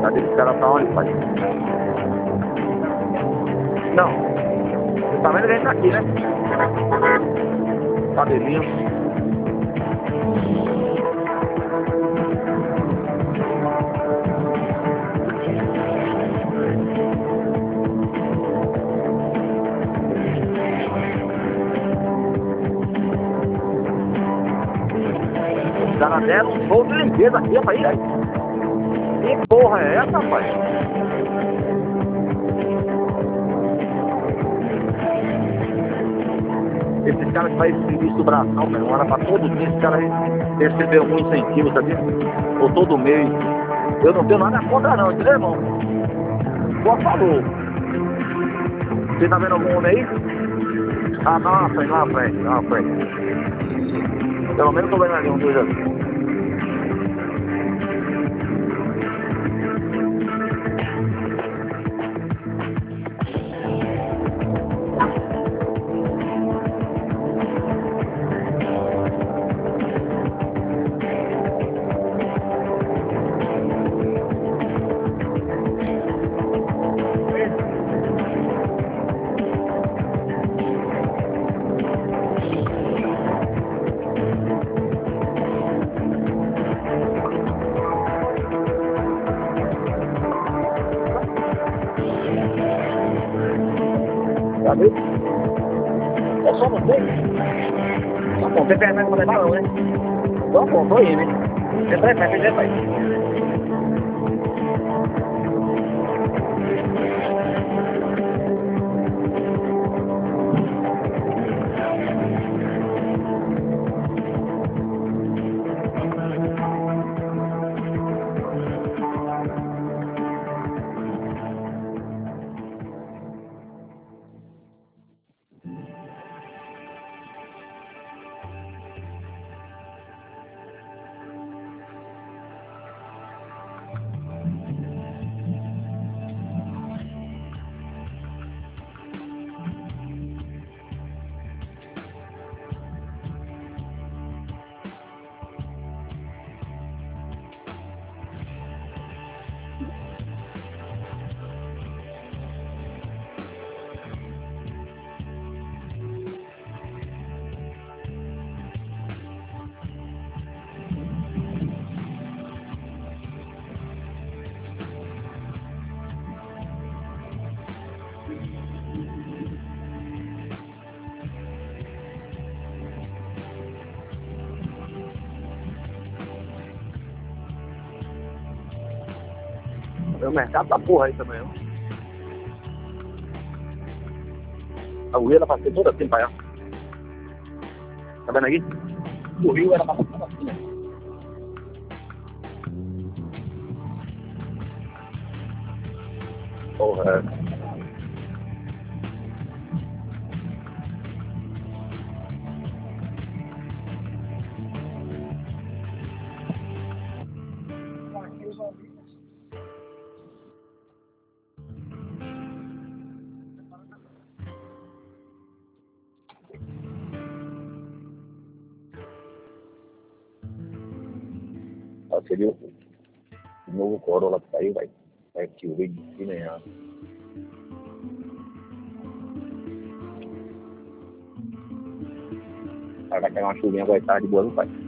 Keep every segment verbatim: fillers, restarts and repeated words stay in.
Cadê esse cara tá onde, pai? Não. Você tá vendo que a gente tá aqui, né? Cabelinho. Os caras deram um show de limpeza aqui, rapaz. Que porra é essa, rapaz? Esses caras que fazem serviço do bração, velho, não era pra todo dia, esses caras receberam um incentivo, sabia? Ou todo mês. Eu não tenho nada contra não, entendeu, irmão? Por favor. Você tá vendo algum homem aí? Ah, não, na frente, lá na frente, lá na frente. Pelo menos tô vendo ali um dois ali. Cadê? É só você? Tá bom, você pergunta pra levar não, né? Então, bom, tô indo, hein? Você prefere, você vai. O mercado da porra aí também, ó. A Rio era pra ser toda assim, pai, ó. Tá vendo aqui? O Rio era pra ser toda assim, ó. Porra, é. Ó, seria o novo Corolla que saiu, vai. Vai aqui o vídeo de cima, né? Aí vai cair uma chuvinha, vai estar de boa no pai.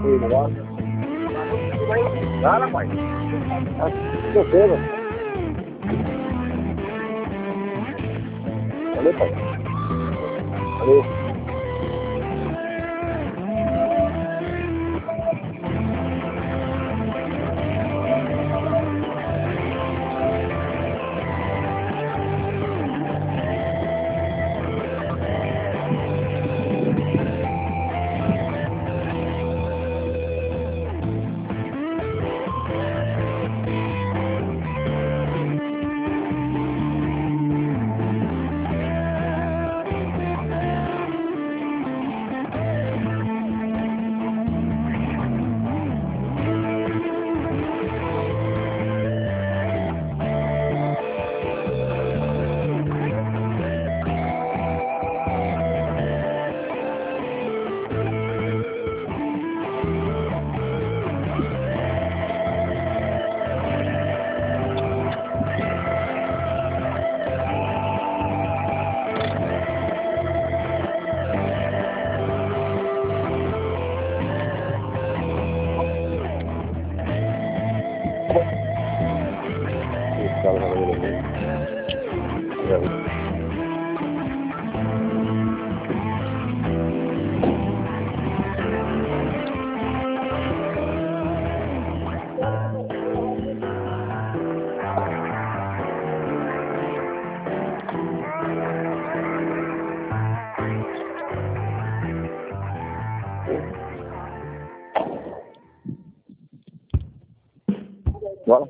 Ei, negócio. Fala, pai. Certeza. Valeu, pai. Valeu. Bora.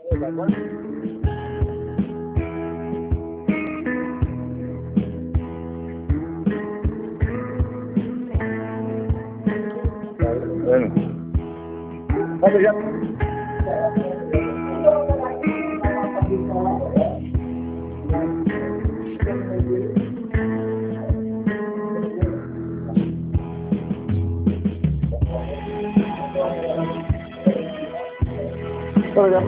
Vamos já. Vamos já.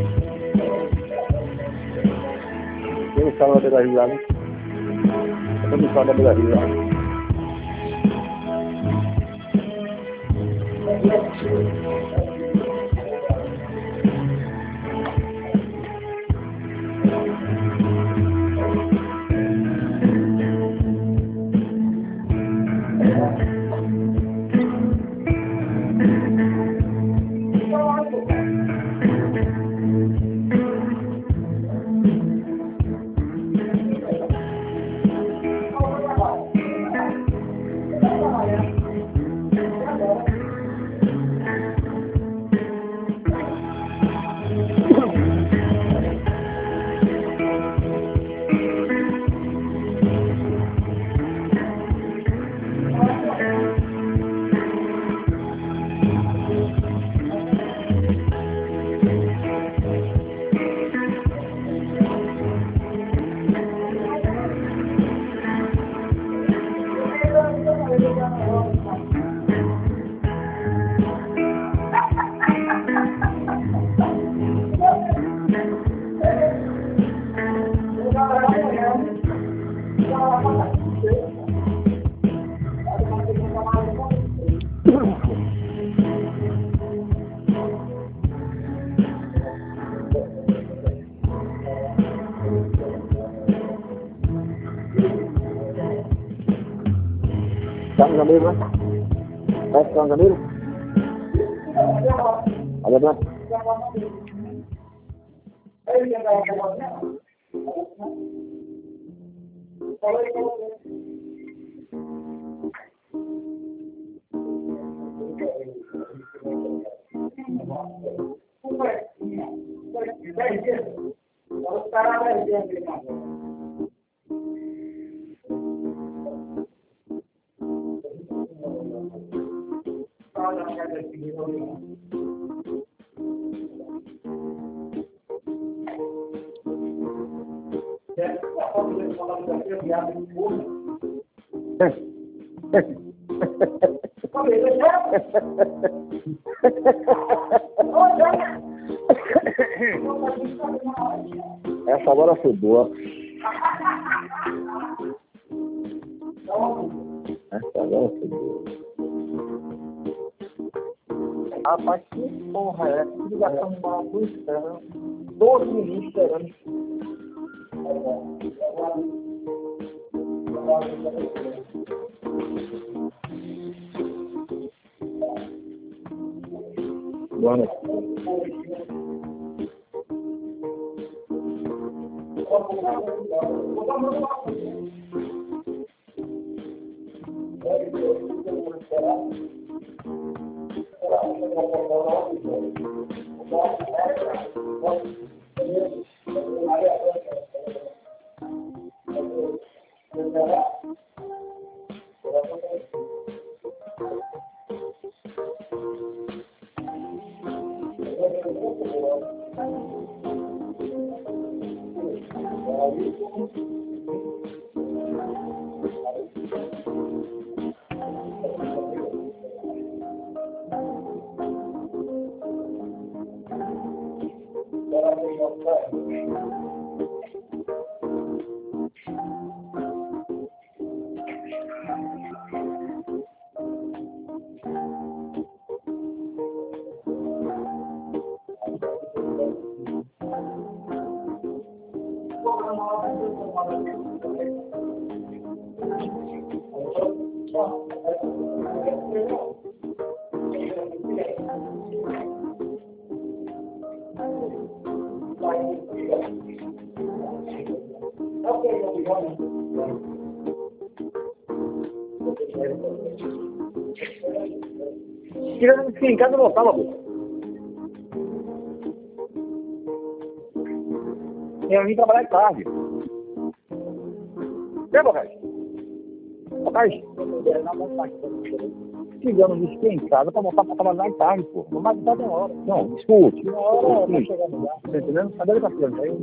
Eu estava na pela risada. Eu estava na pela risada. Estamos amigos, né? É, estamos amigos? Olha bem. Essa agora foi boa. Essa agora foi boa. Rapaz, que porra é essa? Que ligação maluca, esperando. doze minutos esperando. Boa noite. Tirando que em casa não voltava, pô. Eu vim trabalhar de tarde. Quer, Bocage? Bocage? Chegando me aqui em casa pra voltar pra trabalhar de tarde, pô. Não vai estar uma hora. Não, escute. Uma hora pra chegar no lugar. Tá entendendo? Cadê ele passando? Aí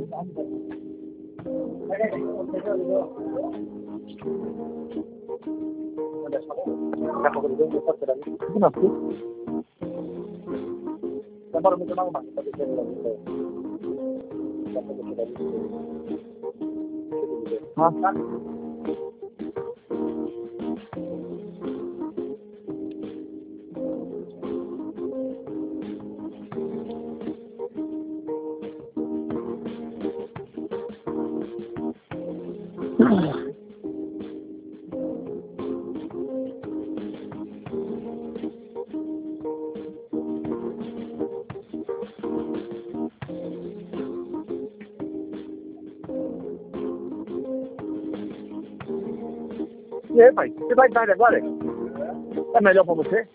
daqui a pouco ele deu, eu posso tirar ali. Tudo na frente. Demora muito mais, mas pra deixar ele ali. Dá pra deixar ele ali. Ah, tá. E aí, pai? Você vai tarde agora? É melhor pra você?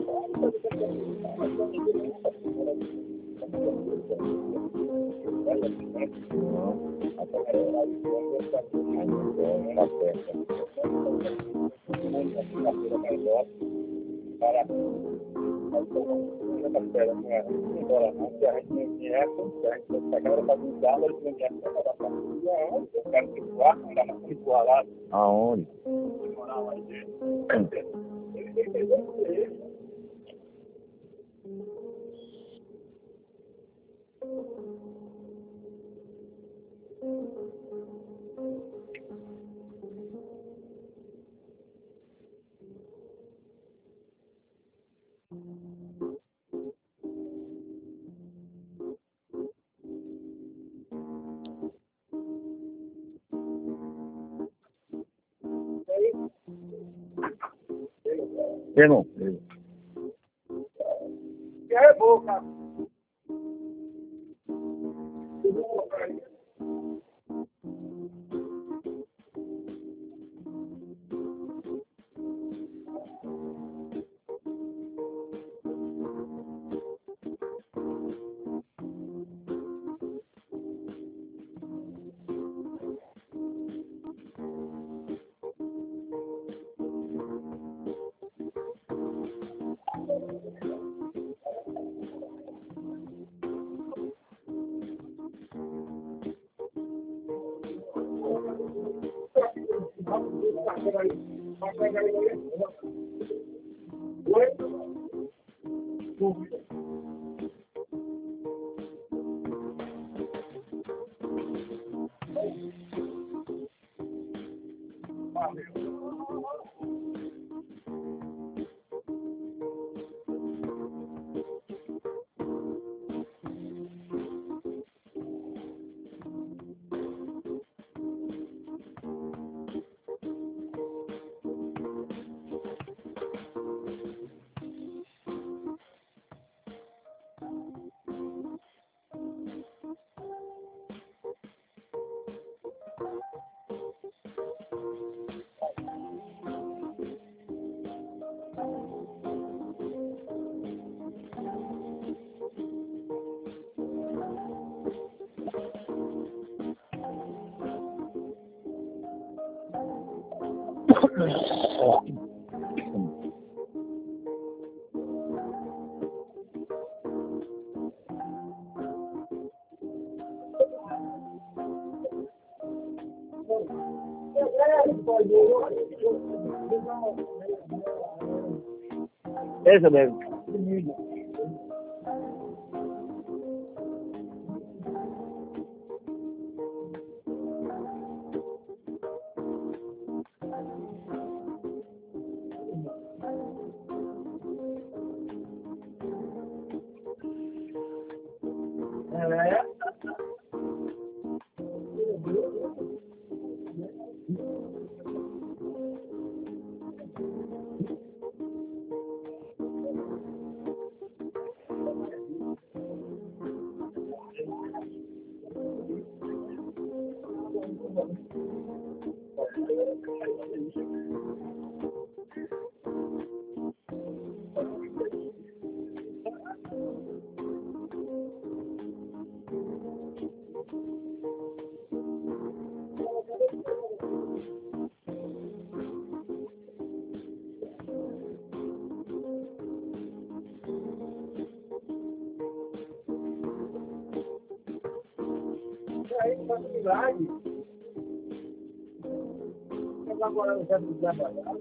Aonde? Irmão. Que é boca. Essa mesmo. Aí, facilidade. Mas agora eu já me trabalhar.